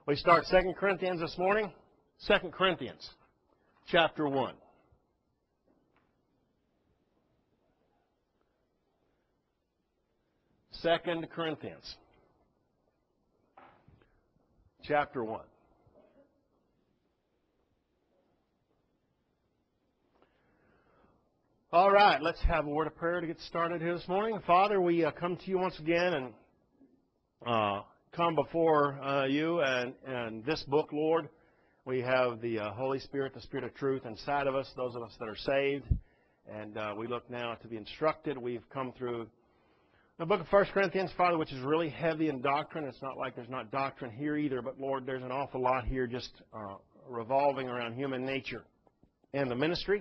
We start 2 Corinthians this morning. 2 Corinthians, chapter 1. Second Corinthians, chapter 1. All right, let's have a word of prayer to get started here this morning. Father, we come to you once again and come before you and this book, Lord. We have the Holy Spirit, the Spirit of truth inside of us, those of us that are saved. And we look now to be instructed. We've come through the book of 1 Corinthians, Father, which is really heavy in doctrine. It's not like there's not doctrine here either, but Lord, there's an awful lot here just revolving around human nature and the ministry.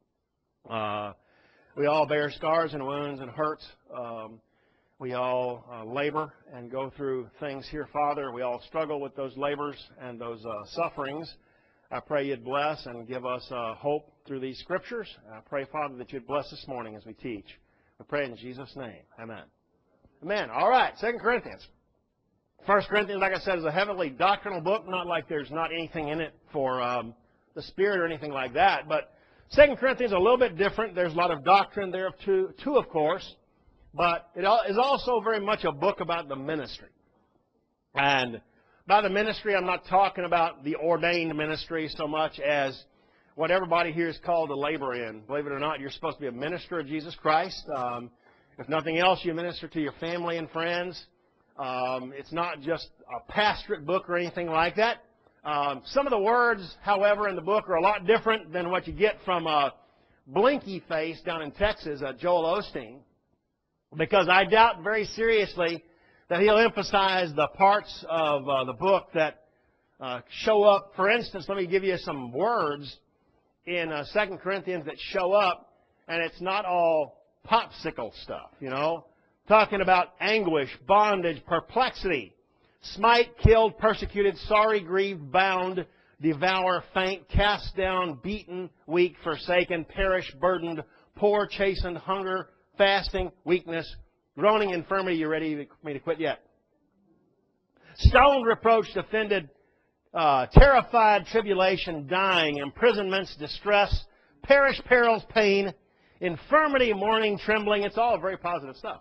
We all bear scars and wounds and hurts. We all labor and go through things here, Father. We all struggle with those labors and those sufferings. I pray you'd bless and give us hope through these scriptures. I pray, Father, that you'd bless this morning as we teach. We pray in Jesus' name. Amen. Amen. All right, 2 Corinthians. 1 Corinthians, like I said, is a heavily doctrinal book. Not like there's not anything in it for the Spirit or anything like that. But 2 Corinthians is a little bit different. There's a lot of doctrine there, too, of course. But it is also very much a book about the ministry. And by the ministry, I'm not talking about the ordained ministry so much as what everybody here is called to labor in. Believe it or not, you're supposed to be a minister of Jesus Christ. If nothing else, you minister to your family and friends. It's not just a pastorate book or anything like that. Some of the words, however, in the book are a lot different than what you get from Blinky Face down in Texas, Joel Osteen, because I doubt very seriously that he'll emphasize the parts of the book that show up. For instance, let me give you some words in 2 Corinthians that show up, and it's not all popsicle stuff, you know, talking about anguish, bondage, perplexity, smite, killed, persecuted, sorry, grieved, bound, devour, faint, cast down, beaten, weak, forsaken, perish, burdened, poor, chastened, hunger, fasting, weakness, groaning, infirmity. You ready for me to quit yet? Stoned, reproached, offended, terrified, tribulation, dying, imprisonments, distress, perish, perils, pain, infirmity, mourning, trembling. It's all very positive stuff.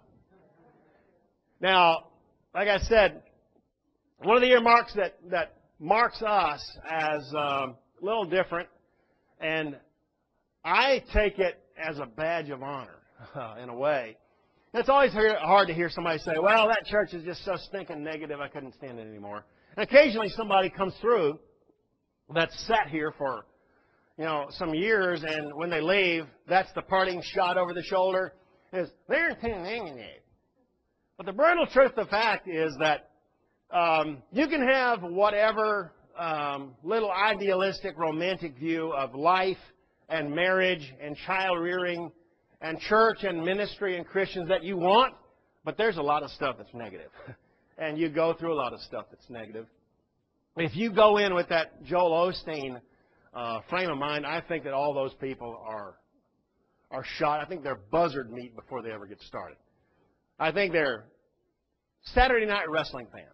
Now, like I said, one of the earmarks that marks us as a little different, and I take it as a badge of honor in a way. It's always hard to hear somebody say, well, that church is just so stinking negative, I couldn't stand it anymore. And occasionally somebody comes through that's sat here for, some years, and when they leave, that's the parting shot over the shoulder, is, they're too negative. But the brutal truth of the fact is that you can have whatever little idealistic, romantic view of life and marriage and child rearing and church and ministry and Christians that you want, but there's a lot of stuff that's negative. And you go through a lot of stuff that's negative. If you go in with that Joel Osteen frame of mind, I think that all those people are shot. I think they're buzzard meat before they ever get started. I think they're Saturday Night Wrestling fans.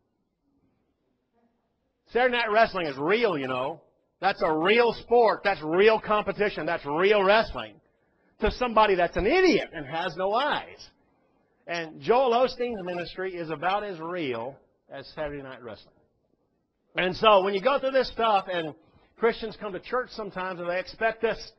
Saturday Night Wrestling is real, you know. That's a real sport. That's real competition. That's real wrestling. To somebody that's an idiot and has no eyes. And Joel Osteen's ministry is about as real as Saturday Night Wrestling. And so when you go through this stuff, and Christians come to church sometimes and they expect this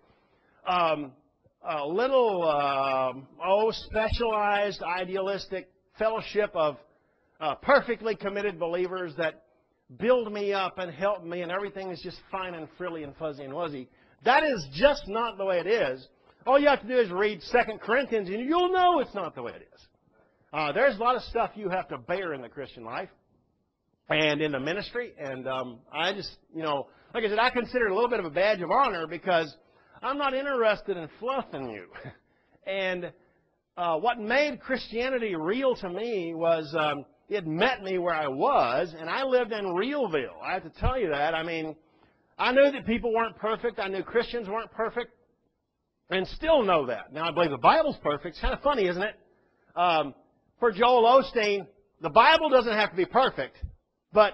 specialized, idealistic fellowship of perfectly committed believers that build me up and help me, and everything is just fine and frilly and fuzzy and wuzzy. That is just not the way it is. All you have to do is read 2 Corinthians, and you'll know it's not the way it is. There's a lot of stuff you have to bear in the Christian life and in the ministry. And I just, like I said, I consider it a little bit of a badge of honor because I'm not interested in fluffing you. And what made Christianity real to me was it met me where I was, and I lived in Realville. I have to tell you that. I mean, I knew that people weren't perfect. I knew Christians weren't perfect, and still know that. Now, I believe the Bible's perfect. It's kind of funny, isn't it? For Joel Osteen, the Bible doesn't have to be perfect, but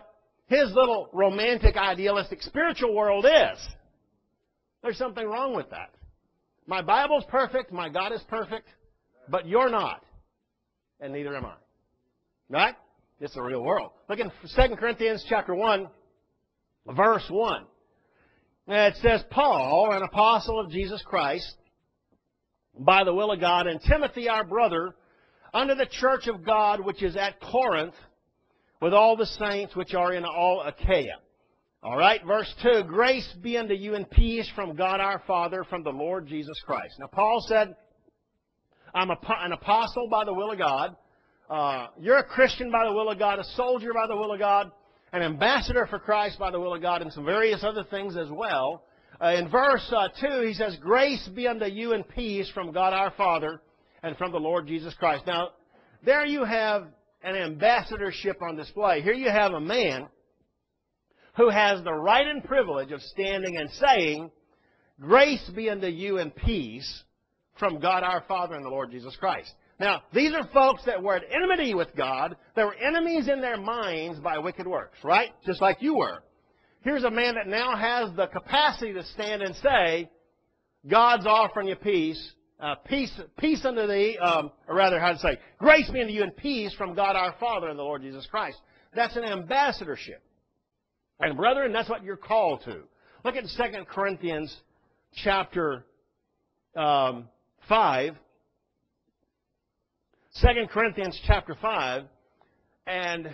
his little romantic, idealistic, spiritual world is. There's something wrong with that. My Bible's perfect, my God is perfect, but you're not, and neither am I. Right? It's the real world. Look in 2 Corinthians chapter 1, verse 1. It says, Paul, an apostle of Jesus Christ, by the will of God, and Timothy, our brother, unto the church of God which is at Corinth, with all the saints which are in all Achaia. All right, verse 2, grace be unto you and peace from God our Father, from the Lord Jesus Christ. Now, Paul said, I'm an apostle by the will of God. You're a Christian by the will of God, a soldier by the will of God, an ambassador for Christ by the will of God, and some various other things as well. In verse 2, he says, grace be unto you and peace from God our Father and from the Lord Jesus Christ. Now, there you have an ambassadorship on display. Here you have a man who has the right and privilege of standing and saying, grace be unto you and peace from God our Father and the Lord Jesus Christ. Now, these are folks that were at enmity with God. They were enemies in their minds by wicked works, right? Just like you were. Here's a man that now has the capacity to stand and say, God's offering you peace. Peace unto thee, or rather, how to say, grace be unto you and peace from God our Father and the Lord Jesus Christ. That's an ambassadorship. And brethren, that's what you're called to. Look at 2 Corinthians chapter 5. 2 Corinthians chapter 5, and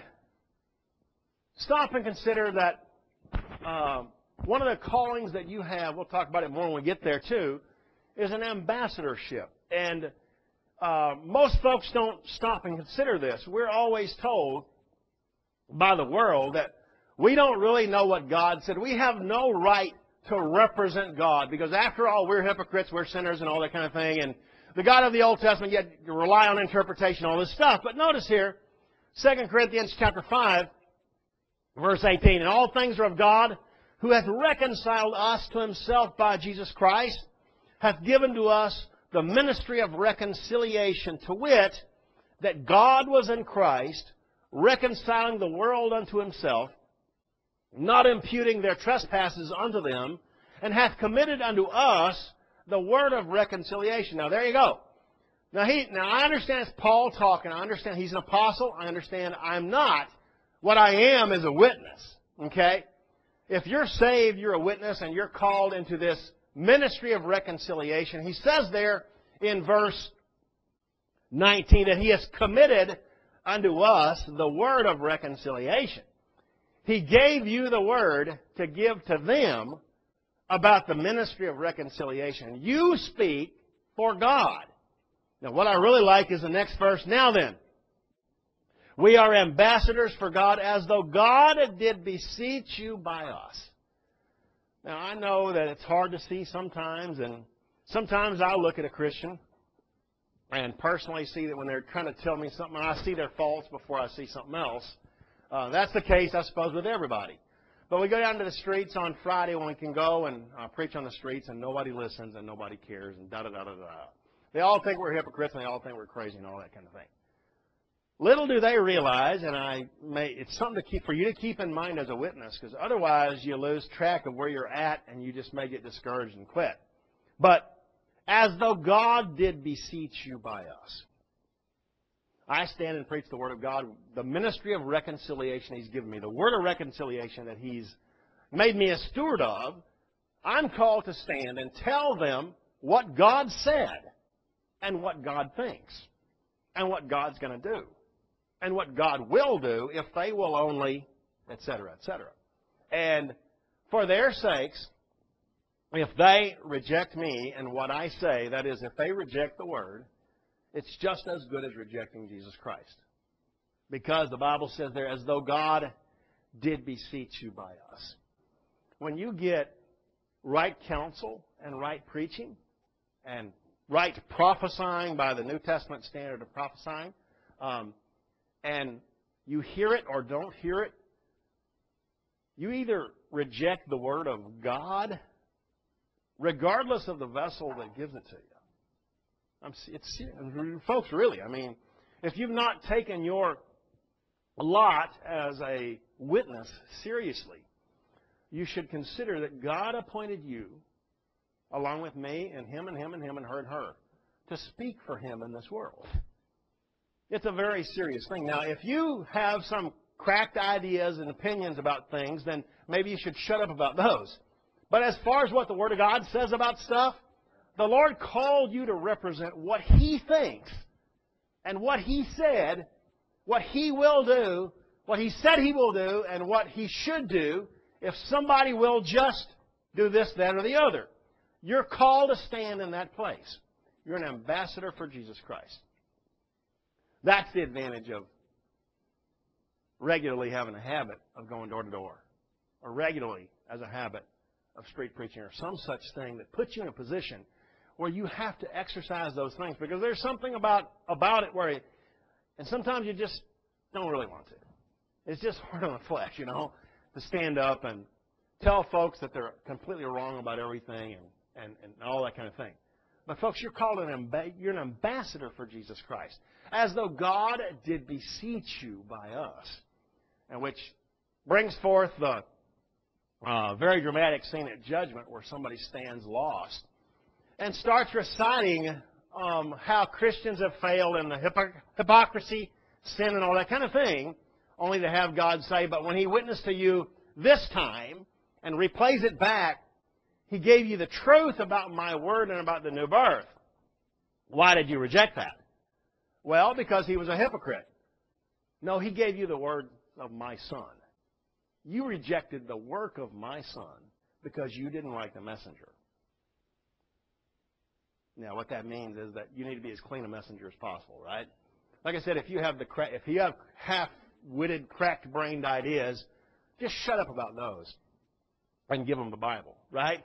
stop and consider that one of the callings that you have, we'll talk about it more when we get there too, is an ambassadorship. And most folks don't stop and consider this. We're always told by the world that we don't really know what God said. We have no right to represent God because after all, we're hypocrites, we're sinners and all that kind of thing. And the God of the Old Testament, yet you rely on interpretation, all this stuff. But notice here, 2 Corinthians chapter 5, verse 18, and all things are of God, who hath reconciled us to himself by Jesus Christ, hath given to us the ministry of reconciliation, to wit, that God was in Christ, reconciling the world unto himself, not imputing their trespasses unto them, and hath committed unto us the word of reconciliation. Now, there you go. Now, I understand it's Paul talking. I understand he's an apostle. I understand I'm not. What I am is a witness. Okay? If you're saved, you're a witness, and you're called into this ministry of reconciliation. He says there in verse 19 that he has committed unto us the word of reconciliation. He gave you the word to give to them about the ministry of reconciliation. You speak for God. Now, what I really like is the next verse. Now then, we are ambassadors for God, as though God did beseech you by us. Now, I know that it's hard to see sometimes, and sometimes I look at a Christian and personally see that when they're trying to tell me something, I see their faults before I see something else. That's the case, I suppose, with everybody. But we go down to the streets on Friday when we can go and preach on the streets, and nobody listens and nobody cares and da-da-da-da-da. They all think we're hypocrites and they all think we're crazy and all that kind of thing. Little do they realize, and it's something for you to keep in mind as a witness, because otherwise you lose track of where you're at and you just may get discouraged and quit. But as though God did beseech you by us. I stand and preach the Word of God, the ministry of reconciliation He's given me, the Word of reconciliation that He's made me a steward of. I'm called to stand and tell them what God said and what God thinks and what God's going to do and what God will do if they will only, etc., etc. And for their sakes, if they reject me and what I say, that is, if they reject the Word, it's just as good as rejecting Jesus Christ. Because the Bible says there, as though God did beseech you by us. When you get right counsel and right preaching and right prophesying by the New Testament standard of prophesying, and you hear it or don't hear it, you either reject the Word of God, regardless of the vessel that gives it to you. Folks, really, I mean, if you've not taken your lot as a witness seriously, you should consider that God appointed you, along with me and him and him and him and her, to speak for him in this world. It's a very serious thing. Now, if you have some cracked ideas and opinions about things, then maybe you should shut up about those. But as far as what the Word of God says about stuff, the Lord called you to represent what He thinks and what He said, what He will do, what He said He will do, and what He should do if somebody will just do this, that, or the other. You're called to stand in that place. You're an ambassador for Jesus Christ. That's the advantage of regularly having a habit of going door to door, or regularly as a habit of street preaching, or some such thing that puts you in a position where you have to exercise those things, because there's something about it where, and sometimes you just don't really want to. It's just hard on the flesh, to stand up and tell folks that they're completely wrong about everything and all that kind of thing. But folks, you're called you're an ambassador for Jesus Christ, as though God did beseech you by us, and which brings forth the very dramatic scene at judgment where somebody stands lost and starts reciting how Christians have failed in the hypocrisy, sin, and all that kind of thing, only to have God say, but when He witnessed to you this time and replays it back, He gave you the truth about my word and about the new birth. Why did you reject that? Well, because he was a hypocrite. No, He gave you the word of my Son. You rejected the work of my Son because you didn't like the messenger. Now, what that means is that you need to be as clean a messenger as possible, right? Like I said, if you have half-witted, cracked-brained ideas, just shut up about those and give them the Bible, right?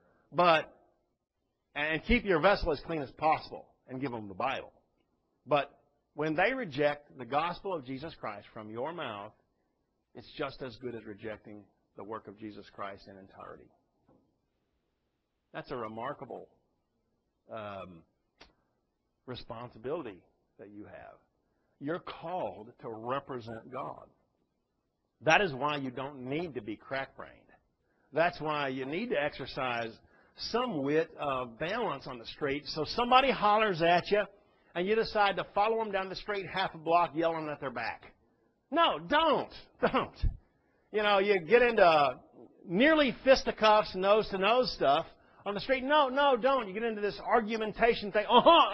And keep your vessel as clean as possible and give them the Bible. But when they reject the gospel of Jesus Christ from your mouth, it's just as good as rejecting the work of Jesus Christ in entirety. That's a remarkable responsibility that you have. You're called to represent God. That is why you don't need to be crack-brained. That's why you need to exercise some wit of balance on the street. So somebody hollers at you, and you decide to follow them down the street half a block yelling at their back. No, don't. You get into nearly fisticuffs, nose-to-nose stuff on the street. No, don't. You get into this argumentation thing.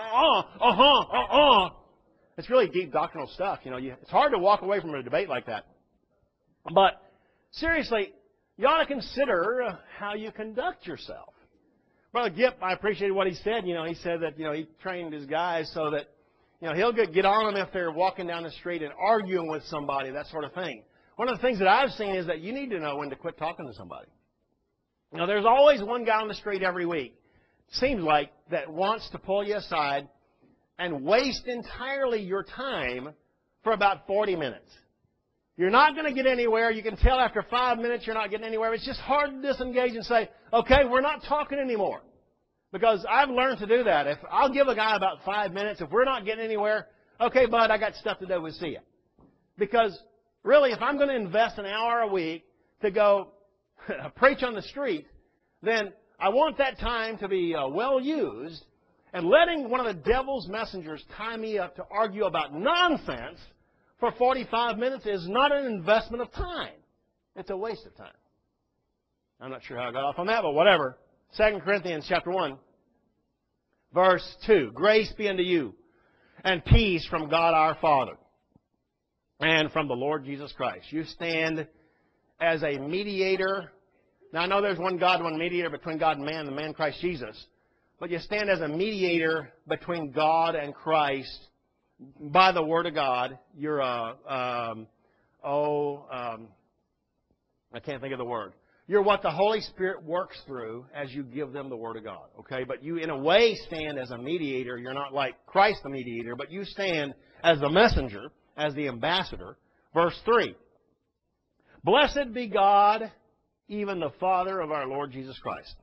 It's really deep doctrinal stuff. It's hard to walk away from a debate like that. But seriously, you ought to consider how you conduct yourself. Brother Gipp, I appreciated what he said. He said that, he trained his guys so that, he'll get on them if they're walking down the street and arguing with somebody, that sort of thing. One of the things that I've seen is that you need to know when to quit talking to somebody. There's always one guy on the street every week, seems like, that wants to pull you aside and waste entirely your time for about 40 minutes. You're not going to get anywhere. You can tell after 5 minutes you're not getting anywhere. It's just hard to disengage and say, okay, we're not talking anymore. Because I've learned to do that. If I'll give a guy about 5 minutes, if we're not getting anywhere, okay, bud, I got stuff to do. We'll see you. Because really, if I'm going to invest an hour a week to go preach on the street, then I want that time to be well used. And letting one of the devil's messengers tie me up to argue about nonsense for 45 minutes is not an investment of time. It's a waste of time. I'm not sure how I got off on that, but whatever. 2 Corinthians chapter 1, verse 2. Grace be unto you, and peace from God our Father, and from the Lord Jesus Christ. You stand as a mediator. Now, I know there's one God, one mediator between God and man, the man Christ Jesus. But you stand as a mediator between God and Christ by the Word of God. You're I can't think of the word. You're what the Holy Spirit works through as you give them the Word of God. Okay? But you, in a way, stand as a mediator. You're not like Christ the mediator, but you stand as the messenger, as the ambassador. Verse 3. Blessed be God, even the Father of our Lord Jesus Christ,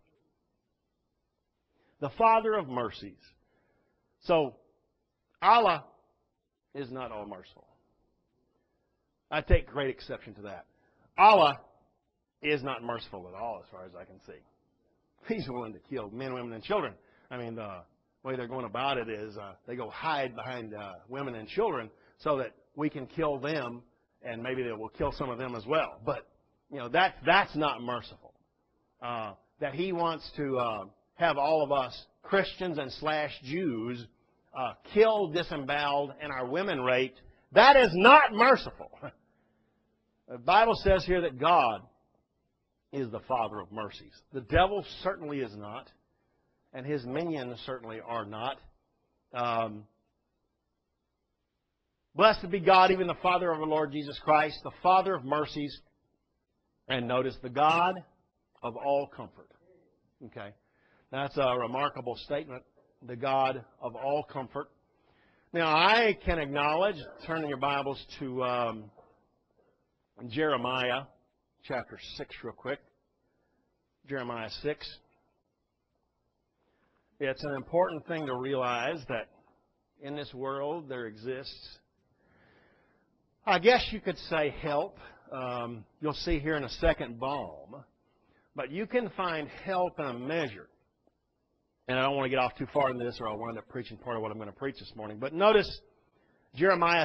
the Father of mercies. So, Allah is not all merciful. I take great exception to that. Allah is not merciful at all as far as I can see. He's willing to kill men, women, and children. I mean, the way they're going about it is they go hide behind women and children so that we can kill them, and maybe they will kill some of them as well. But, that's not merciful. That He wants to have all of us Christians and / Jews killed, disemboweled, and our women raped, that is not merciful. The Bible says here that God is the Father of mercies. The devil certainly is not, and his minions certainly are not. Blessed be God, even the Father of our Lord Jesus Christ, the Father of mercies, and notice, the God of all comfort. Okay, that's a remarkable statement, the God of all comfort. Now, I can acknowledge, turn in your Bibles to Jeremiah chapter 6 real quick. Jeremiah 6. It's an important thing to realize that in this world there exists, I guess you could say, help. You'll see here in a second, balm. But you can find help in a measure. And I don't want to get off too far into this or I'll wind up preaching part of what I'm going to preach this morning. But notice Jeremiah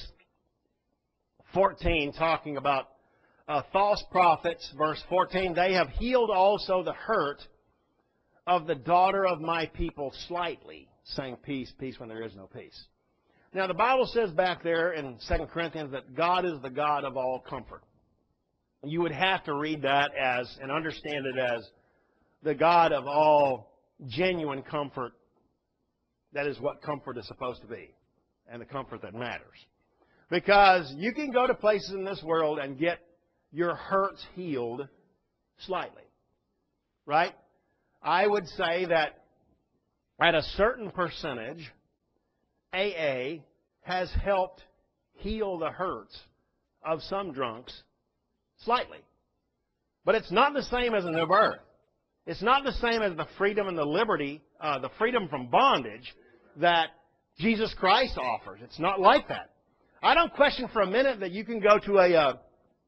6:14 talking about false prophets. Verse 14, they have healed also the hurt of the daughter of my people slightly, saying peace, peace when there is no peace. Now the Bible says back there in 2 Corinthians that God is the God of all comfort. You would have to read that as and understand it as the God of all genuine comfort. That is what comfort is supposed to be, and the comfort that matters. Because you can go to places in this world and get your hurts healed slightly. Right? I would say that at a certain percentage, AA has helped heal the hurts of some drunks slightly. But it's not the same as a new birth. It's not the same as the freedom and the liberty, the freedom from bondage that Jesus Christ offers. It's not like that. I don't question for a minute that you can go to a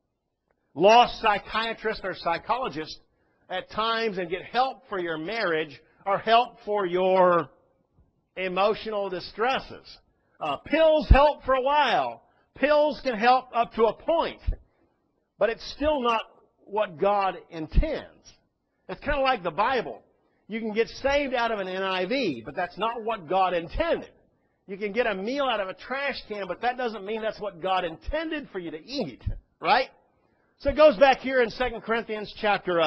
lost psychiatrist or psychologist at times and get help for your marriage or help for your emotional distresses. Pills help for a while. Pills can help up to a point. But it's still not what God intends. It's kind of like the Bible. You can get saved out of an NIV, but that's not what God intended. You can get a meal out of a trash can, but that doesn't mean that's what God intended for you to eat. Right? So it goes back here in 2 Corinthians chapter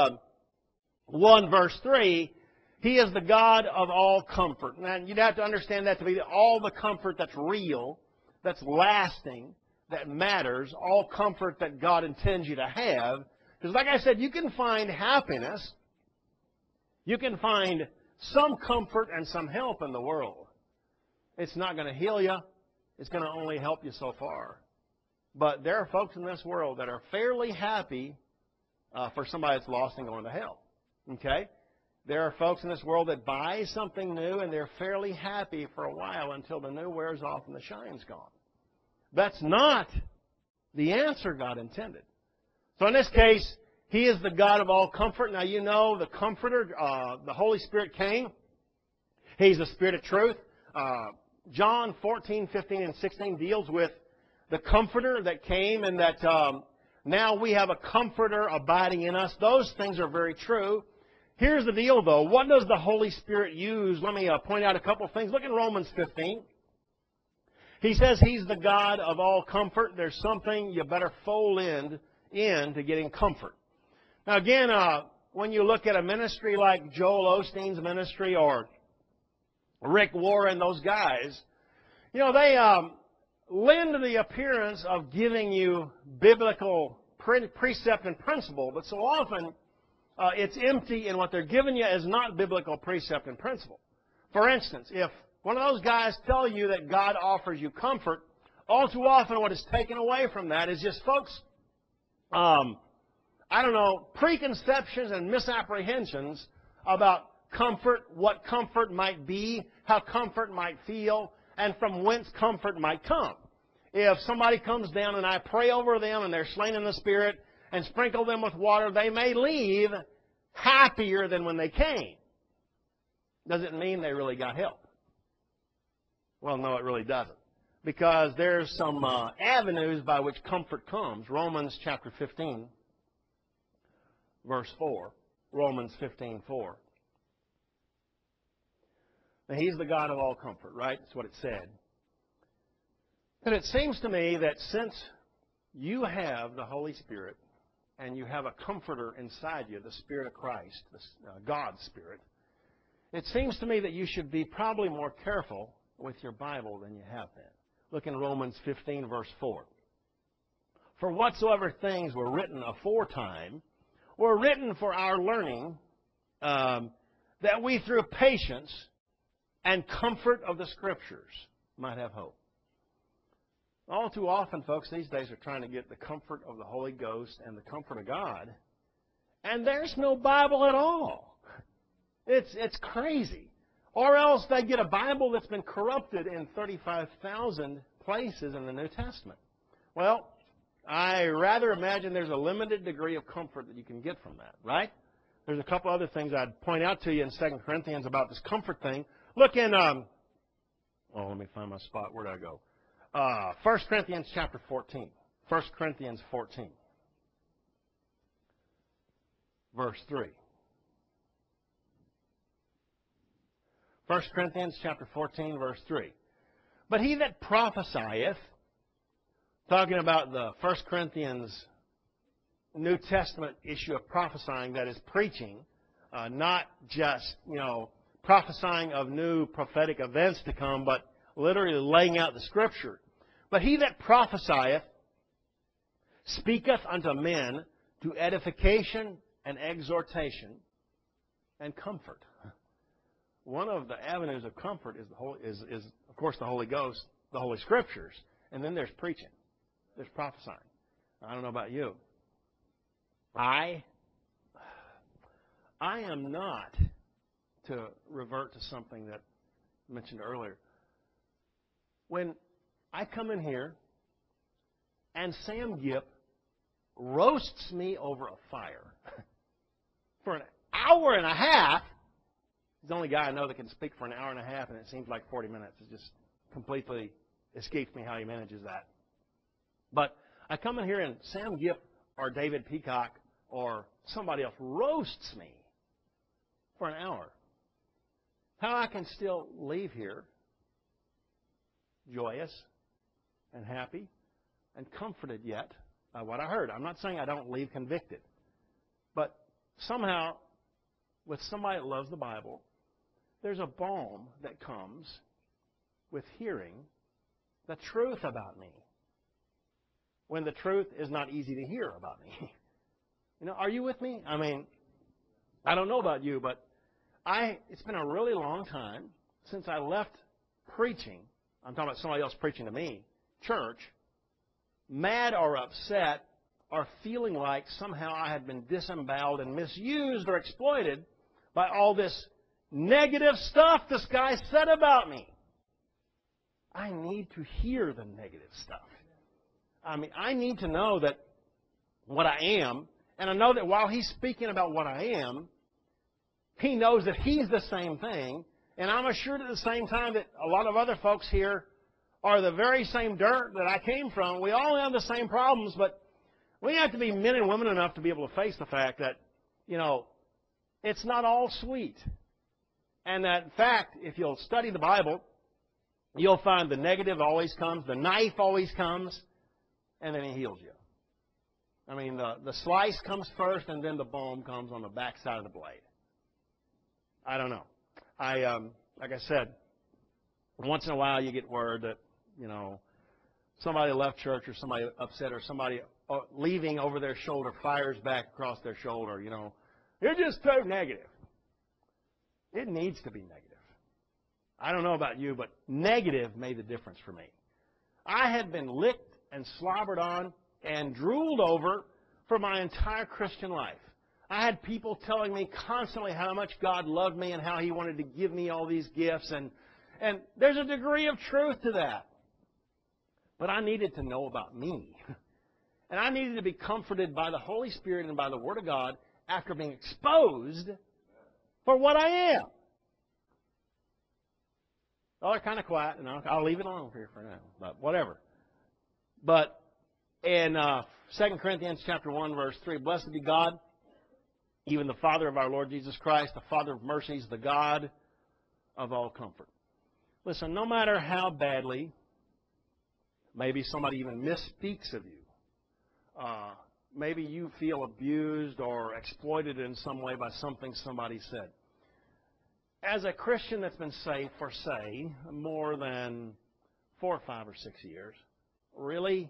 1, verse 3. He is the God of all comfort. Now, you'd have to understand that to be all the comfort that's real, that's lasting, that matters, all comfort that God intends you to have. Because like I said, you can find happiness, you can find some comfort and some help in the world. It's not going to heal you. It's going to only help you so far. But there are folks in this world that are fairly happy for somebody that's lost and going to hell. Okay? There are folks in this world that buy something new and they're fairly happy for a while until the new wears off and the shine's gone. That's not the answer God intended. So in this case, He is the God of all comfort. Now you know the Comforter, the Holy Spirit came. He's the Spirit of truth. John 14, 15, and 16 deals with the Comforter that came and that now we have a Comforter abiding in us. Those things are very true. Here's the deal, though. What does the Holy Spirit use? Let me point out a couple things. Look in Romans 15. He says He's the God of all comfort. There's something you better fold in to getting comfort. Now, again, when you look at a ministry like Joel Osteen's ministry or Rick Warren, those guys, you know, they lend the appearance of giving you biblical precept and principle, but so often it's empty, and what they're giving you is not biblical precept and principle. For instance, if one of those guys tell you that God offers you comfort, all too often what is taken away from that is just, folks, preconceptions and misapprehensions about comfort, what comfort might be, how comfort might feel, and from whence comfort might come. If somebody comes down and I pray over them and they're slain in the Spirit, and sprinkle them with water, they may leave happier than when they came. Doesn't mean they really got help. Well, no, it really doesn't. Because there's some avenues by which comfort comes. Romans chapter 15, verse 4. Romans 15:4. Now, He's the God of all comfort, right? That's what it said. And it seems to me that since you have the Holy Spirit and you have a comforter inside you, the Spirit of Christ, God's Spirit, it seems to me that you should be probably more careful with your Bible than you have been. Look in Romans 15, verse 4. For whatsoever things were written aforetime were written for our learning, that we through patience and comfort of the Scriptures might have hope. All too often, folks, these days are trying to get the comfort of the Holy Ghost and the comfort of God, and there's no Bible at all. It's crazy. Or else they get a Bible that's been corrupted in 35,000 places in the New Testament. Well, I rather imagine there's a limited degree of comfort that you can get from that, right? There's a couple other things I'd point out to you in 2 Corinthians about this comfort thing. Look in, let me find my spot. Where did I go? 1 Corinthians chapter 14. 1 Corinthians 14. Verse 3. 1 Corinthians chapter 14, verse 3. But he that prophesieth, talking about the 1 Corinthians New Testament issue of prophesying, that is preaching, not just, prophesying of new prophetic events to come, but literally laying out the Scripture. But he that prophesieth speaketh unto men to edification and exhortation and comfort. One of the avenues of comfort is of course the Holy Ghost, the Holy Scriptures, and then there's preaching, there's prophesying. I don't know about you. I am not, to revert to something that I mentioned earlier, when I come in here and Sam Gipp roasts me over a fire for an hour and a half. He's the only guy I know that can speak for an hour and a half, and it seems like 40 minutes. It just completely escapes me how he manages that. But I come in here and Sam Gipp or David Peacock or somebody else roasts me for an hour. How I can still leave here joyous and happy and comforted yet by what I heard. I'm not saying I don't leave convicted. But somehow, with somebody that loves the Bible, there's a balm that comes with hearing the truth about me, when the truth is not easy to hear about me. Are you with me? I mean, I don't know about you, but it's been a really long time since I left preaching. I'm talking about somebody else preaching to me, church, mad or upset or feeling like somehow I had been disemboweled and misused or exploited by all this negative stuff this guy said about me. I need to hear the negative stuff. I mean, I need to know that what I am, and I know that while he's speaking about what I am, he knows that he's the same thing, and I'm assured at the same time that a lot of other folks here are the very same dirt that I came from. We all have the same problems, but we have to be men and women enough to be able to face the fact that, it's not all sweet. And that, in fact, if you'll study the Bible, you'll find the negative always comes, the knife always comes, and then He heals you. I mean, the slice comes first, and then the balm comes on the backside of the blade. I don't know. Like I said, once in a while you get word that, somebody left church or somebody upset or somebody leaving over their shoulder fires back across their shoulder, You're just so negative. It needs to be negative. I don't know about you, but negative made the difference for me. I had been licked and slobbered on and drooled over for my entire Christian life. I had people telling me constantly how much God loved me and how He wanted to give me all these gifts. And there's a degree of truth to that. But I needed to know about me. And I needed to be comforted by the Holy Spirit and by the Word of God after being exposed for what I am. Oh, they're kind of quiet, and I'll leave it alone here for now, but whatever. But in 2 Corinthians chapter 1, verse 3, blessed be God, even the Father of our Lord Jesus Christ, the Father of mercies, the God of all comfort. Listen, no matter how badly maybe somebody even misspeaks of you, maybe you feel abused or exploited in some way by something somebody said. As a Christian that's been saved for, say, more than 4 or 5 or 6 years, really,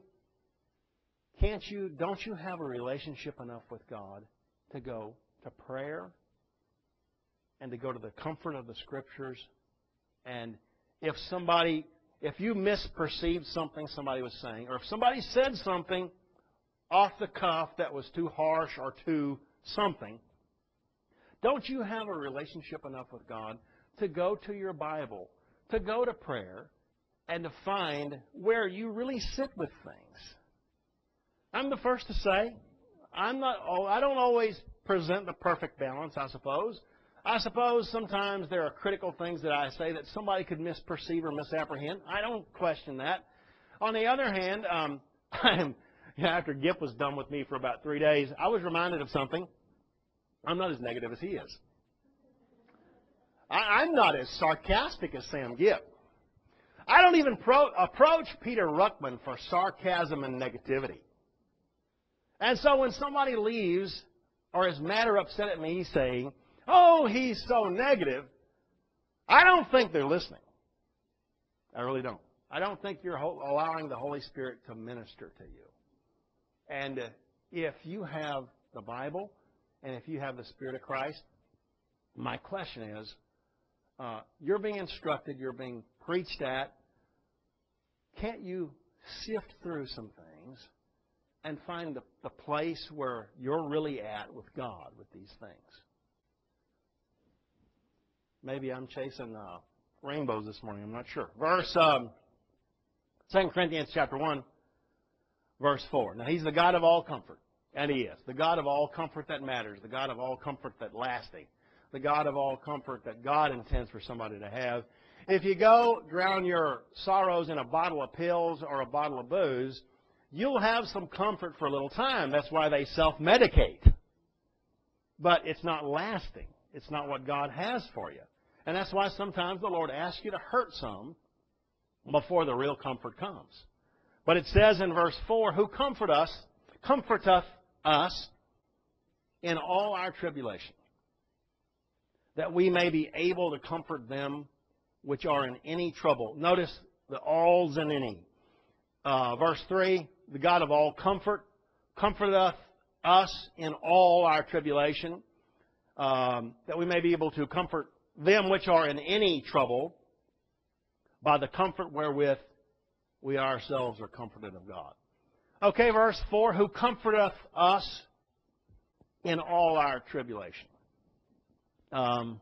don't you have a relationship enough with God to go to prayer and to go to the comfort of the Scriptures? And if you misperceived something somebody was saying, or if somebody said something off the cuff that was too harsh or too something, don't you have a relationship enough with God to go to your Bible, to go to prayer, and to find where you really sit with things? I'm the first to say, I don't always present the perfect balance, I suppose. I suppose sometimes there are critical things that I say that somebody could misperceive or misapprehend. I don't question that. On the other hand, after Gip was done with me for about 3 days, I was reminded of something. I'm not as negative as he is. I'm not as sarcastic as Sam Gipp. I don't even approach Peter Ruckman for sarcasm and negativity. And so when somebody leaves or is mad or upset at me saying, oh, he's so negative, I don't think they're listening. I really don't. I don't think you're allowing the Holy Spirit to minister to you. And if you have the Bible, and if you have the Spirit of Christ, my question is, you're being instructed, you're being preached at. Can't you sift through some things and find the place where you're really at with God with these things? Maybe I'm chasing rainbows this morning. I'm not sure. 2 Corinthians chapter 1, verse 4. Now, He's the God of all comfort. And He is. The God of all comfort that matters. The God of all comfort that lasting. The God of all comfort that God intends for somebody to have. If you go drown your sorrows in a bottle of pills or a bottle of booze, you'll have some comfort for a little time. That's why they self-medicate. But it's not lasting. It's not what God has for you. And that's why sometimes the Lord asks you to hurt some before the real comfort comes. But it says in verse 4, who comforteth us in all our tribulation, that we may be able to comfort them which are in any trouble. Notice the all's in any. Verse 3, the God of all comfort comforteth us in all our tribulation, that we may be able to comfort them which are in any trouble by the comfort wherewith we ourselves are comforted of God. Okay, verse 4, who comforteth us in all our tribulation. I'm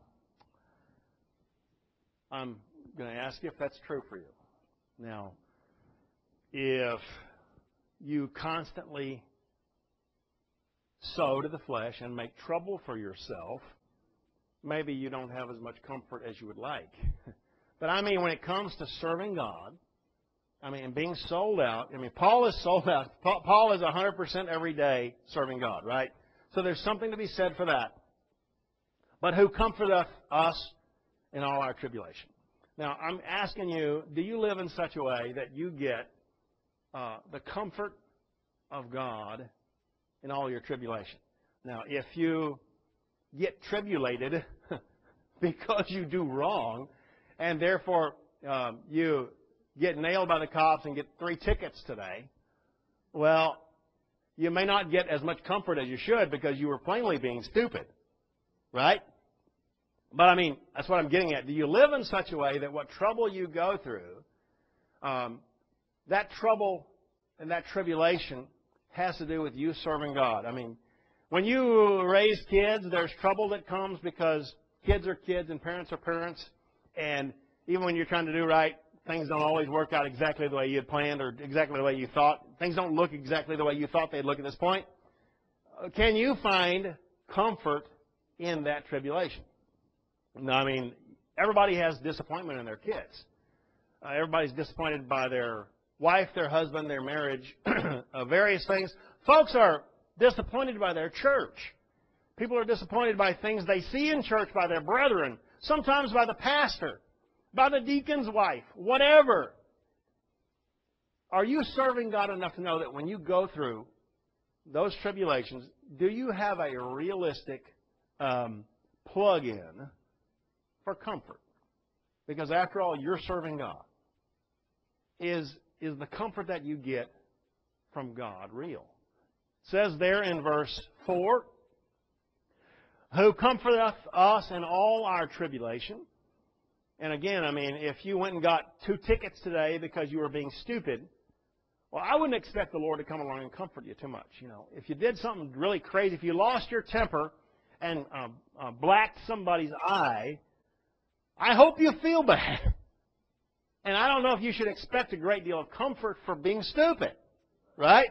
going to ask you if that's true for you. Now, if you constantly sow to the flesh and make trouble for yourself, maybe you don't have as much comfort as you would like. But I mean, when it comes to serving God, being sold out, Paul is sold out. Paul is 100% every day serving God, right? So there's something to be said for that. But who comforteth us in all our tribulation. Now, I'm asking you, do you live in such a way that you get the comfort of God in all your tribulation? Now, if you get tribulated because you do wrong, and therefore you get nailed by the cops and get 3 tickets today, well, you may not get as much comfort as you should because you were plainly being stupid, right? But that's what I'm getting at. Do you live in such a way that what trouble you go through, that trouble and that tribulation has to do with you serving God? When you raise kids, there's trouble that comes because kids are kids and parents are parents. And even when you're trying to do right, things don't always work out exactly the way you had planned or exactly the way you thought. Things don't look exactly the way you thought they'd look at this point. Can you find comfort in that tribulation? No, I mean, everybody has disappointment in their kids. Everybody's disappointed by their wife, their husband, their marriage, various things. Folks are disappointed by their church. People are disappointed by things they see in church, by their brethren, sometimes by the pastor, by the deacon's wife, whatever. Are you serving God enough to know that when you go through those tribulations, do you have a realistic plug-in for comfort? Because after all, you're serving God. Is the comfort that you get from God real? It says there in verse 4, who comforteth us in all our tribulation. And again, I mean, if you went and got 2 tickets today because you were being stupid, well, I wouldn't expect the Lord to come along and comfort you too much. You know, if you did something really crazy, if you lost your temper and blacked somebody's eye, I hope you feel bad. And I don't know if you should expect a great deal of comfort for being stupid, right?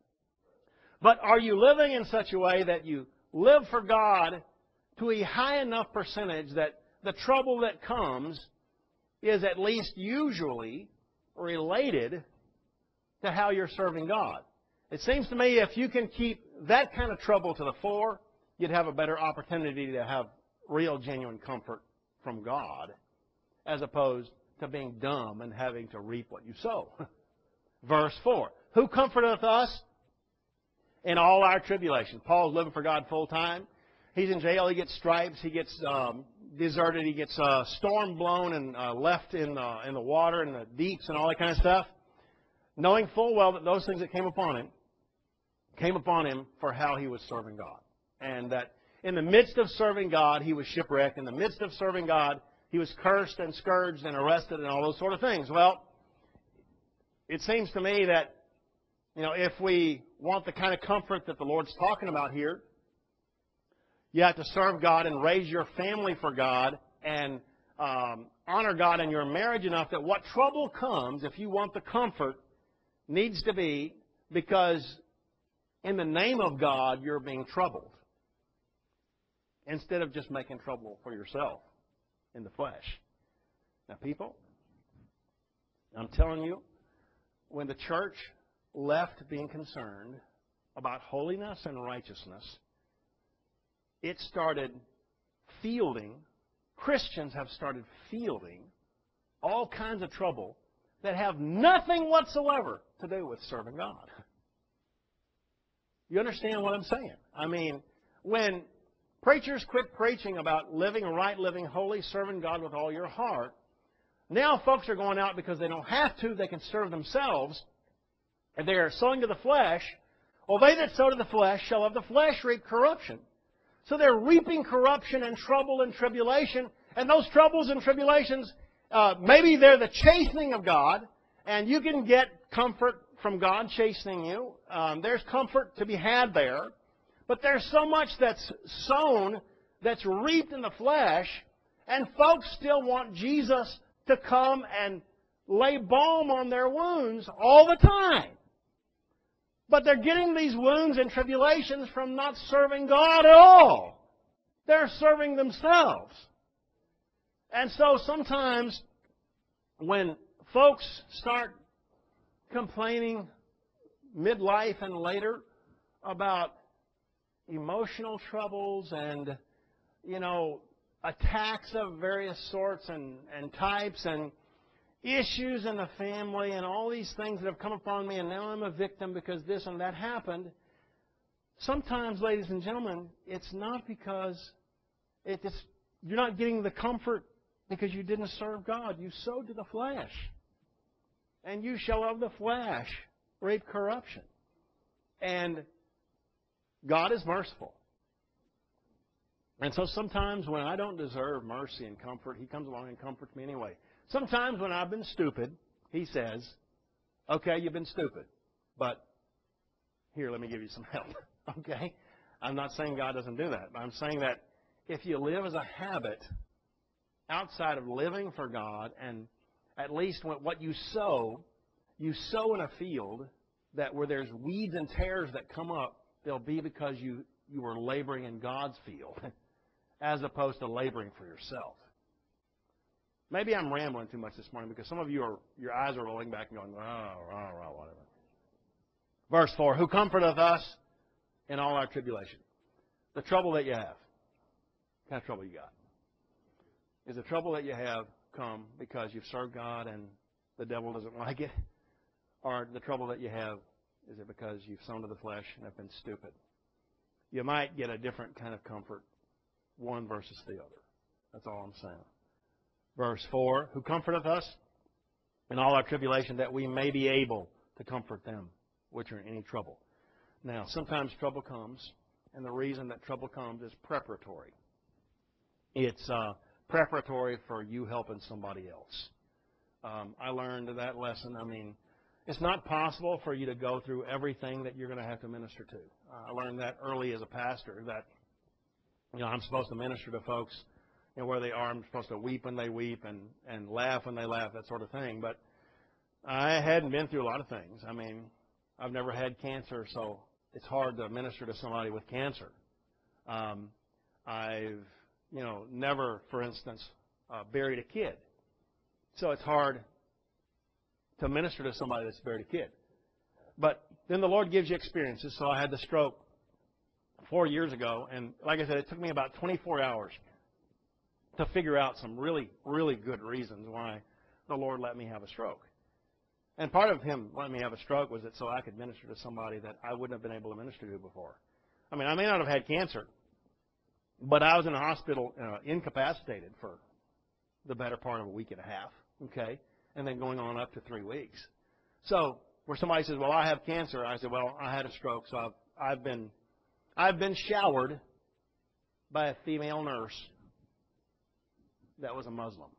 But are you living in such a way that you live for God to a high enough percentage that the trouble that comes is at least usually related to how you're serving God? It seems to me if you can keep that kind of trouble to the fore, you'd have a better opportunity to have real, genuine comfort from God, as opposed to being dumb and having to reap what you sow. Verse 4, who comforteth us in all our tribulation? Paul's living for God full time. He's in jail. He gets stripes. He gets deserted. He gets storm blown and left in the water and the deeps and all that kind of stuff, knowing full well that those things that came upon him for how he was serving God. And that in the midst of serving God, he was shipwrecked. In the midst of serving God, he was cursed and scourged and arrested and all those sort of things. Well, it seems to me that, you know, if we want the kind of comfort that the Lord's talking about here, you have to serve God and raise your family for God and honor God in your marriage enough that what trouble comes, if you want the comfort, needs to be because in the name of God, you're being troubled, instead of just making trouble for yourself in the flesh. Now, people, I'm telling you, when the church left being concerned about holiness and righteousness, it started fielding, Christians have started fielding all kinds of trouble that have nothing whatsoever to do with serving God. You understand what I'm saying? I mean, when preachers quit preaching about living right, living holy, serving God with all your heart, now folks are going out because they don't have to. They can serve themselves. And they are sowing to the flesh. Well, they that sow to the flesh shall of the flesh reap corruption. So they're reaping corruption and trouble and tribulation. And those troubles and tribulations, maybe they're the chastening of God. And you can get comfort from God chastening you. There's comfort to be had there. But there's so much that's sown, that's reaped in the flesh. And folks still want Jesus to come and lay balm on their wounds all the time. But they're getting these wounds and tribulations from not serving God at all. They're serving themselves. And so sometimes when folks start complaining midlife and later about emotional troubles and, you know, attacks of various sorts and types and issues in the family and all these things that have come upon me, and now I'm a victim because this and that happened. Sometimes, ladies and gentlemen, it's not because you're not getting the comfort because you didn't serve God. You sowed to the flesh. And you shall of the flesh reap corruption. And God is merciful. And so sometimes when I don't deserve mercy and comfort, He comes along and comforts me anyway. Sometimes when I've been stupid, He says, okay, you've been stupid, but here, let me give you some help. Okay? I'm not saying God doesn't do that, but I'm saying that if you live as a habit outside of living for God and at least what you sow in a field that where there's weeds and tares that come up, they'll be because you were laboring in God's field as opposed to laboring for yourself. Maybe I'm rambling too much this morning because some of you your eyes are rolling back and going, whatever. Verse 4, who comforteth us in all our tribulation. The trouble that you have. What kind of trouble you got? Is the trouble that you have come because you've served God and the devil doesn't like it? Or the trouble that you have, is it because you've sown to the flesh and have been stupid? You might get a different kind of comfort, one versus the other. That's all I'm saying. Verse 4, who comforteth us in all our tribulation, that we may be able to comfort them which are in any trouble. Now, sometimes trouble comes, and the reason that trouble comes is preparatory. It's preparatory for you helping somebody else. I learned that lesson. I mean, it's not possible for you to go through everything that you're going to have to minister to. I learned that early as a pastor, that I'm supposed to minister to folks where they are. I'm supposed to weep when they weep and laugh when they laugh, that sort of thing. But I hadn't been through a lot of things. I mean, I've never had cancer, so it's hard to minister to somebody with cancer. I've, never, for instance, buried a kid. So it's hard to minister to somebody that's buried a kid. But then the Lord gives you experiences. So I had the stroke 4 years ago, and like I said, it took me about 24 hours to figure out some really, really good reasons why the Lord let me have a stroke. And part of Him letting me have a stroke was that so I could minister to somebody that I wouldn't have been able to minister to before. I mean, I may not have had cancer, but I was in the hospital incapacitated for the better part of a week and a half, okay, and then going on up to 3 weeks. So where somebody says, well, I have cancer, I said, well, I had a stroke, so I've been showered by a female nurse that was a Muslim.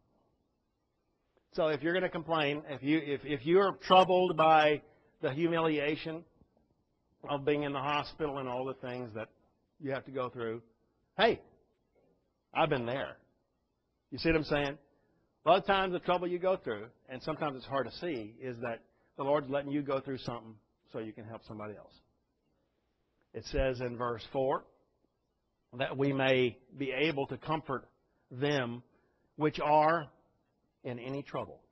So if you're going to complain, if you're troubled by the humiliation of being in the hospital and all the things that you have to go through, hey, I've been there. You see what I'm saying? A lot of times the trouble you go through, and sometimes it's hard to see, is that the Lord's letting you go through something so you can help somebody else. It says in verse 4 that we may be able to comfort them which are in any trouble.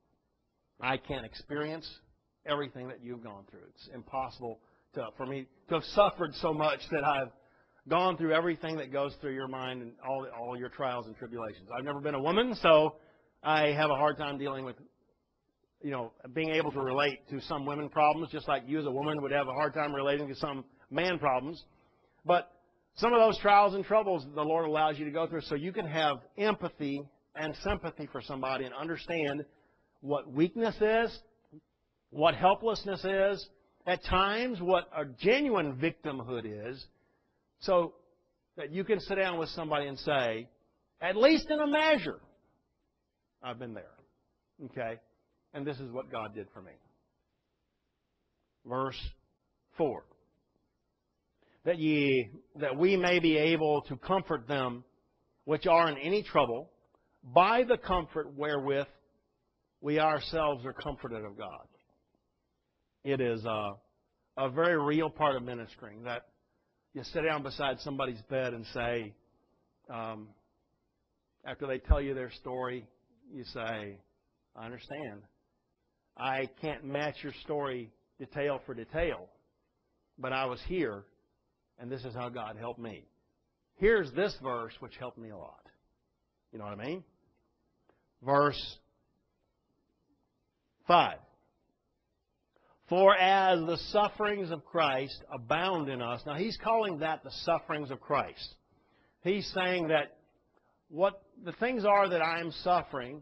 I can't experience everything that you've gone through. It's impossible for me to have suffered so much that I've gone through everything that goes through your mind and all your trials and tribulations. I've never been a woman, so I have a hard time dealing with, being able to relate to some women problems, just like you as a woman would have a hard time relating to some man problems. But some of those trials and troubles the Lord allows you to go through so you can have empathy and sympathy for somebody and understand what weakness is, what helplessness is, at times what a genuine victimhood is, so that you can sit down with somebody and say, at least in a measure, I've been there. Okay? And this is what God did for me. Verse 4. That we may be able to comfort them which are in any trouble, by the comfort wherewith we ourselves are comforted of God. It is a very real part of ministering, that you sit down beside somebody's bed and say, after they tell you their story, you say, I understand. I can't match your story detail for detail, but I was here, and this is how God helped me. Here's this verse which helped me a lot. You know what I mean? Verse 5. For as the sufferings of Christ abound in us. Now, he's calling that the sufferings of Christ. He's saying that what the things are that I'm suffering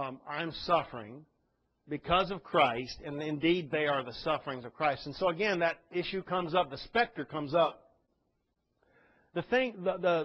because of Christ, and indeed they are the sufferings of Christ. And so again, that issue comes up, the specter comes up. The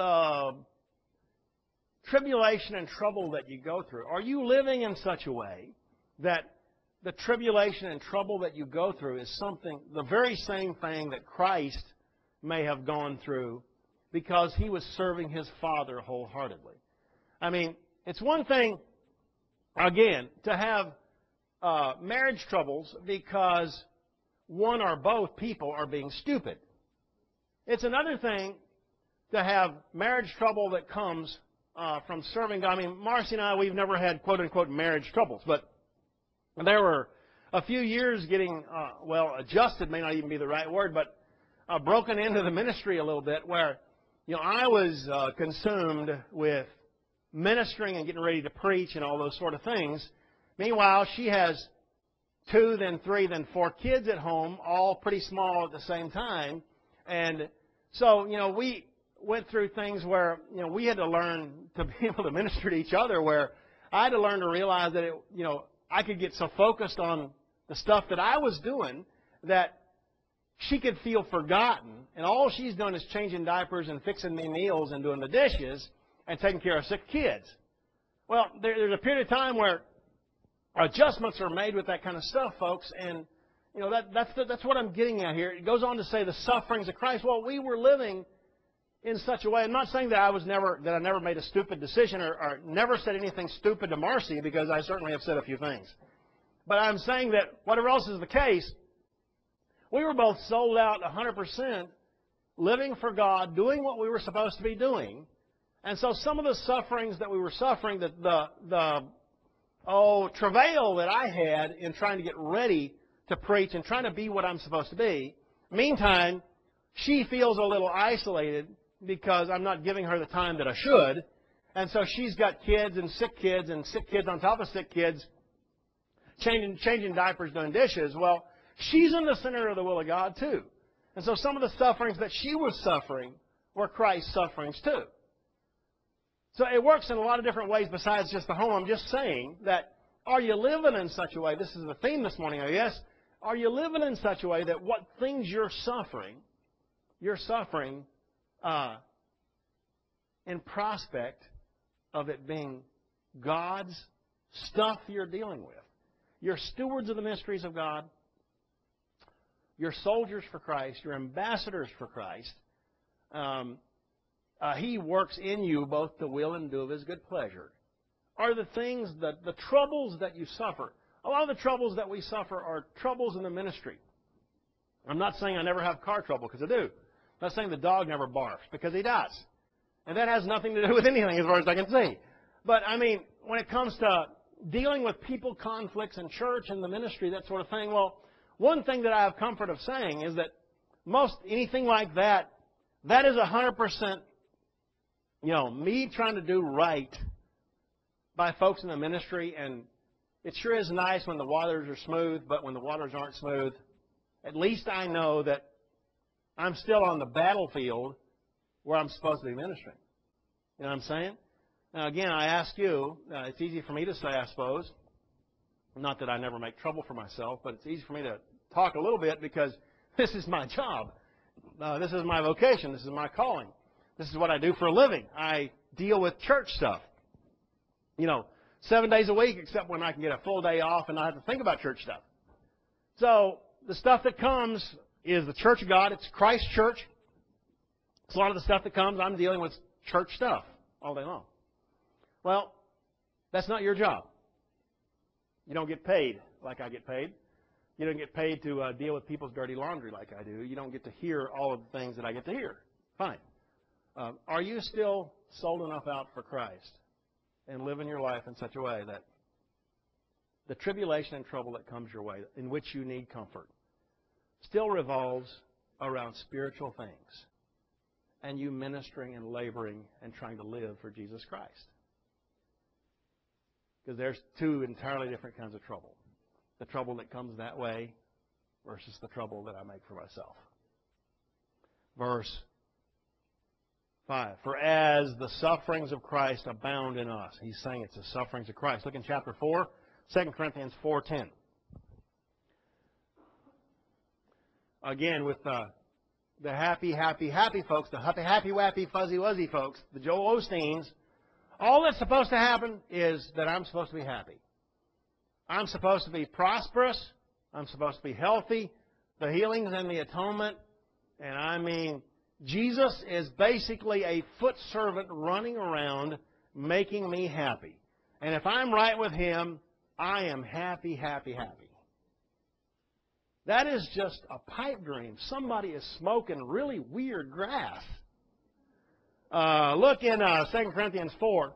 tribulation and trouble that you go through, are you living in such a way that the tribulation and trouble that you go through is the very same thing that Christ may have gone through because He was serving His Father wholeheartedly? I mean, it's one thing Again, to have marriage troubles because one or both people are being stupid. It's another thing to have marriage trouble that comes from serving God. I mean, Marcy and I, we've never had quote-unquote marriage troubles, but there were a few years getting, adjusted may not even be the right word, but broken into the ministry a little bit where, I was consumed with ministering and getting ready to preach and all those sort of things. Meanwhile, she has 2, then 3, then 4 kids at home, all pretty small at the same time. And so, we went through things where, we had to learn to be able to minister to each other, where I had to learn to realize that, I could get so focused on the stuff that I was doing that she could feel forgotten. And all she's doing is changing diapers and fixing me meals and doing the dishes and taking care of sick kids. Well, there's a period of time where adjustments are made with that kind of stuff, folks, and that's what I'm getting at here. It goes on to say the sufferings of Christ. Well, we were living in such a way. I'm not saying that I never made a stupid decision or never said anything stupid to Marcy, because I certainly have said a few things. But I'm saying that whatever else is the case, we were both sold out 100%, living for God, doing what we were supposed to be doing. And so some of the sufferings that we were suffering, the travail that I had in trying to get ready to preach and trying to be what I'm supposed to be. Meantime, she feels a little isolated because I'm not giving her the time that I should. And so she's got kids and sick kids on top of sick kids, changing diapers, doing dishes. Well, she's in the center of the will of God too. And so some of the sufferings that she was suffering were Christ's sufferings too. So it works in a lot of different ways besides just the home. I'm just saying that, are you living in such a way, this is the theme this morning, I guess, are you living in such a way that what things you're suffering in prospect of it being God's stuff you're dealing with? You're stewards of the mysteries of God. You're soldiers for Christ. You're ambassadors for Christ. He works in you both to will and do of His good pleasure. Are the things, the troubles that you suffer, a lot of the troubles that we suffer are troubles in the ministry. I'm not saying I never have car trouble, because I do. I'm not saying the dog never barks, because he does. And that has nothing to do with anything as far as I can see. But, I mean, when it comes to dealing with people conflicts in church and the ministry, that sort of thing, well, one thing that I have comfort of saying is that anything like that, that is 100%, me trying to do right by folks in the ministry. And it sure is nice when the waters are smooth, but when the waters aren't smooth, at least I know that I'm still on the battlefield where I'm supposed to be ministering. You know what I'm saying? Now, again, I ask you, it's easy for me to say, I suppose, not that I never make trouble for myself, but it's easy for me to talk a little bit because this is my job. This is my vocation. This is my calling. This is what I do for a living. I deal with church stuff. 7 days a week, except when I can get a full day off and not have to think about church stuff. So the stuff that comes is the church of God. It's Christ's church. It's a lot of the stuff that comes. I'm dealing with church stuff all day long. Well, that's not your job. You don't get paid like I get paid. You don't get paid to deal with people's dirty laundry like I do. You don't get to hear all of the things that I get to hear. Fine. Are you still sold enough out for Christ and living your life in such a way that the tribulation and trouble that comes your way, in which you need comfort, still revolves around spiritual things and you ministering and laboring and trying to live for Jesus Christ? Because there's two entirely different kinds of trouble. The trouble that comes that way versus the trouble that I make for myself. Verse 5. For as the sufferings of Christ abound in us. He's saying it's the sufferings of Christ. Look in chapter 4, 2 Corinthians 4:10. Again, with the happy folks, the happy, wappy, fuzzy, wuzzy folks, the Joel Osteens, all that's supposed to happen is that I'm supposed to be happy. I'm supposed to be prosperous. I'm supposed to be healthy. The healings and the atonement. And I mean, Jesus is basically a foot servant running around making me happy. And if I'm right with Him, I am happy, happy, happy. That is just a pipe dream. Somebody is smoking really weird grass. Look in 2 Corinthians 4,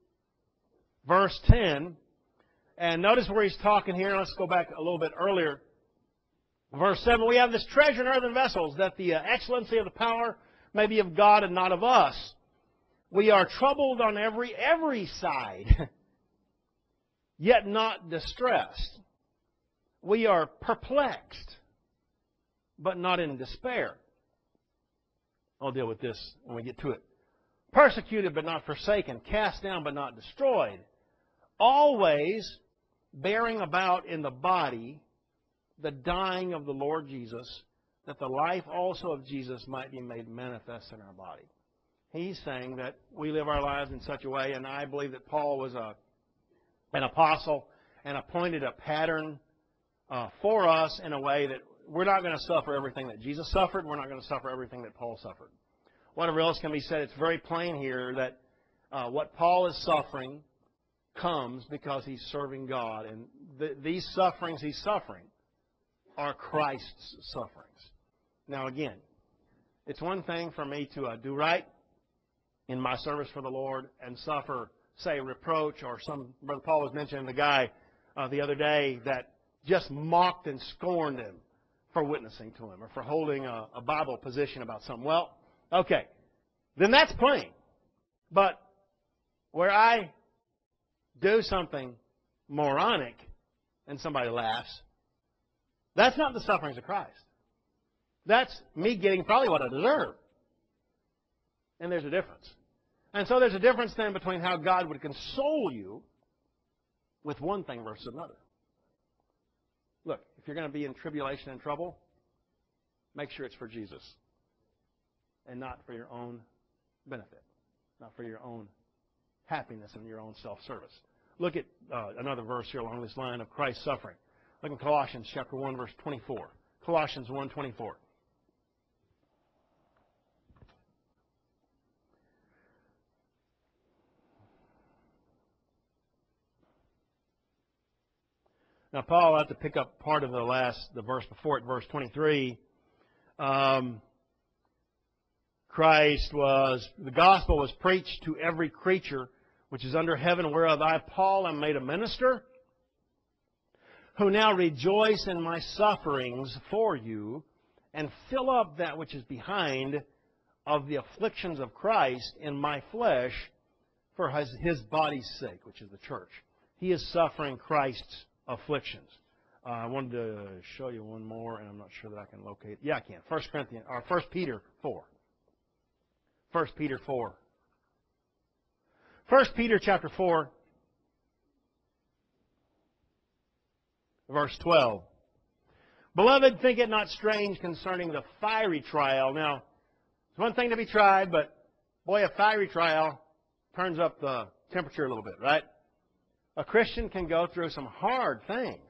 verse 10. And notice where he's talking here. Let's go back a little bit earlier. Verse 7, we have this treasure in earthen vessels, that the excellency of the power may be of God and not of us. We are troubled on every side, yet not distressed. We are perplexed, but not in despair. I'll deal with this when we get to it. Persecuted, but not forsaken. Cast down, but not destroyed. Always bearing about in the body the dying of the Lord Jesus, that the life also of Jesus might be made manifest in our body. He's saying that we live our lives in such a way, and I believe that Paul was an apostle and appointed a pattern for us in a way that we're not going to suffer everything that Jesus suffered. We're not going to suffer everything that Paul suffered. Whatever else can be said, it's very plain here that what Paul is suffering comes because he's serving God. And these sufferings he's suffering are Christ's sufferings. Now again, it's one thing for me to do right in my service for the Lord and suffer, say, reproach, or Brother Paul was mentioning the guy the other day that just mocked and scorned him for witnessing to him or for holding a Bible position about something. Well, okay, then that's plain. But where I do something moronic and somebody laughs, that's not the sufferings of Christ. That's me getting probably what I deserve. And there's a difference. And so there's a difference then between how God would console you with one thing versus another. Look, if you're going to be in tribulation and trouble, make sure it's for Jesus and not for your own benefit, not for your own happiness and your own self-service. Look at another verse here along this line of Christ's suffering. Look in Colossians chapter 1, verse 24. Colossians 1:24. Now, Paul, I have to pick up part of the verse before it, verse 23. The gospel was preached to every creature which is under heaven, whereof I, Paul, am made a minister, who now rejoice in my sufferings for you, and fill up that which is behind of the afflictions of Christ in my flesh for his body's sake, which is the church. He is suffering Christ's afflictions. I wanted to show you one more, and I'm not sure that I can locate it. Yeah, I can. 1 Peter 4. 1 Peter 4. 1 Peter chapter 4, verse 12. Beloved, think it not strange concerning the fiery trial. Now, it's one thing to be tried, but boy, a fiery trial turns up the temperature a little bit, right? A Christian can go through some hard things.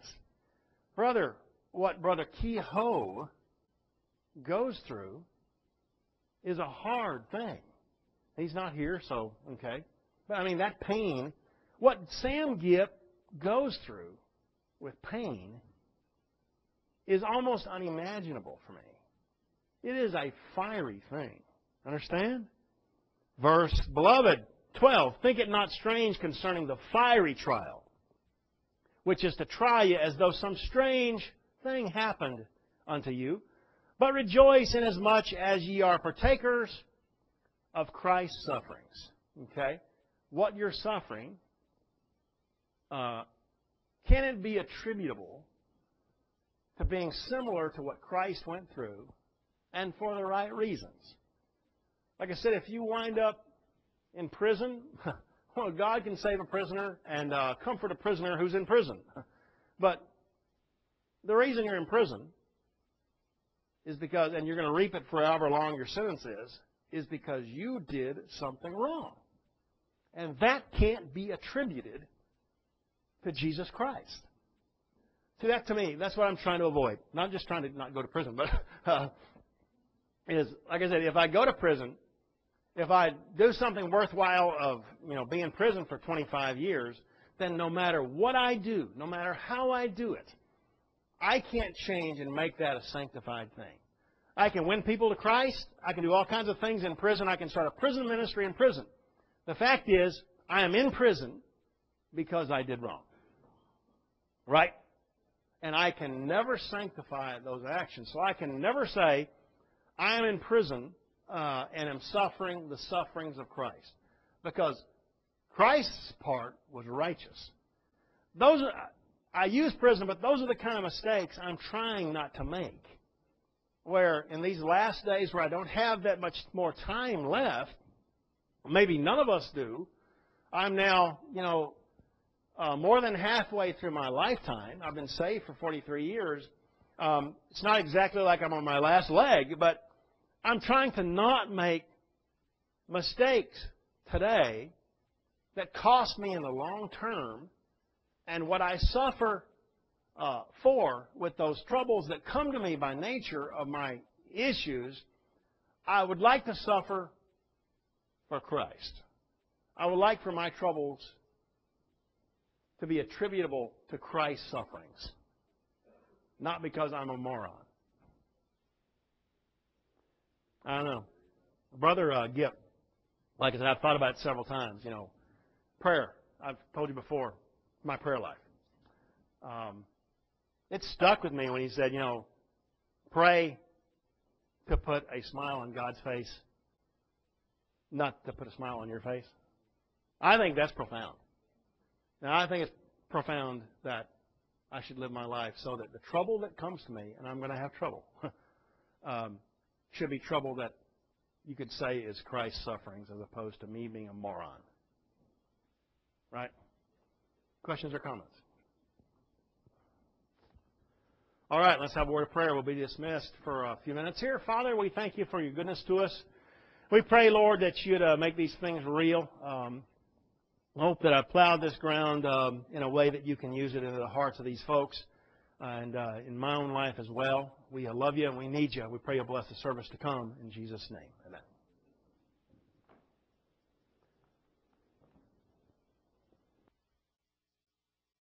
What Brother Kehoe goes through is a hard thing. He's not here, so, okay. But, I mean, that pain, what Sam Gipp goes through with pain is almost unimaginable for me. It is a fiery thing. Understand? Verse, beloved, 12, think it not strange concerning the fiery trial, which is to try you as though some strange thing happened unto you, but rejoice inasmuch as ye are partakers of Christ's sufferings. Okay? What you're suffering, can it be attributable to being similar to what Christ went through and for the right reasons? Like I said, if you wind up in prison, well, God can save a prisoner and comfort a prisoner who's in prison. But the reason you're in prison is because, and you're going to reap it for however long your sentence is because you did something wrong. And that can't be attributed to Jesus Christ. See, that to me, that's what I'm trying to avoid. Not just trying to not go to prison, but is, like I said, if I go to prison, if I do something worthwhile of, being in prison for 25 years, then no matter what I do, no matter how I do it, I can't change and make that a sanctified thing. I can win people to Christ. I can do all kinds of things in prison. I can start a prison ministry in prison. The fact is, I am in prison because I did wrong. Right? And I can never sanctify those actions. So I can never say, I am in prison and am suffering the sufferings of Christ. Because Christ's part was righteous. I use prison, but those are the kind of mistakes I'm trying not to make. Where in these last days where I don't have that much more time left, maybe none of us do, I'm now, more than halfway through my lifetime. I've been saved for 43 years. It's not exactly like I'm on my last leg, but I'm trying to not make mistakes today that cost me in the long term, and what I suffer for with those troubles that come to me by nature of my issues, I would like to suffer for Christ. I would like for my troubles to be attributable to Christ's sufferings, not because I'm a moron. I don't know. Brother Gip, like I said, I've thought about it several times. Prayer. I've told you before, my prayer life. It stuck with me when he said, pray to put a smile on God's face, not to put a smile on your face. I think that's profound. Now, I think it's profound that I should live my life so that the trouble that comes to me, and I'm going to have trouble, should be trouble that you could say is Christ's sufferings as opposed to me being a moron. Right? Questions or comments? All right, let's have a word of prayer. We'll be dismissed for a few minutes here. Father, we thank you for your goodness to us. We pray, Lord, that you'd make these things real. I hope that I've plowed this ground in a way that you can use it into the hearts of these folks and in my own life as well. We love you and we need you. We pray you'll bless the service to come. In Jesus' name, amen.